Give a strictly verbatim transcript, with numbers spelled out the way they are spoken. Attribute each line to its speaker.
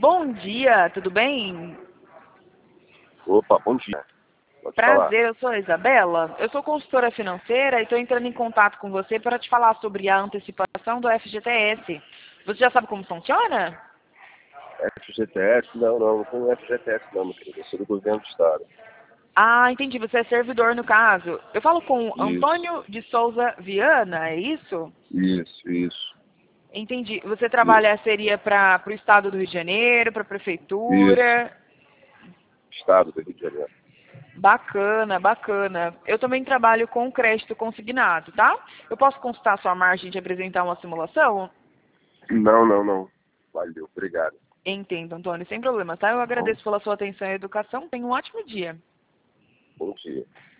Speaker 1: Bom dia, tudo bem?
Speaker 2: Opa, bom dia. Pode falar.
Speaker 1: Prazer, eu sou a Isabela. Eu sou consultora financeira e estou entrando em contato com você para te falar sobre a antecipação do F G T S. Você já sabe como funciona?
Speaker 2: F G T S? Não, não, não tenho F G T S não, meu querido. Eu sou do governo do estado.
Speaker 1: Ah, entendi. Você é servidor no caso. Eu falo com o
Speaker 2: Isso,
Speaker 1: Antônio de Souza Viana, é isso?
Speaker 2: isso, isso,
Speaker 1: Entendi. Você
Speaker 2: isso,
Speaker 1: trabalha, seria para o estado do Rio de Janeiro, para a
Speaker 2: isso.
Speaker 1: prefeitura?
Speaker 2: Estado do Rio de Janeiro.
Speaker 1: Bacana, bacana. Eu também trabalho com crédito consignado, tá? Eu posso consultar sua margem de apresentar uma simulação?
Speaker 2: Não, não, não. Valeu, obrigado.
Speaker 1: Entendo, Antônio, sem problema, tá? Eu
Speaker 2: Bom,
Speaker 1: agradeço pela sua atenção e educação. Tenha um ótimo dia.
Speaker 2: bom dia.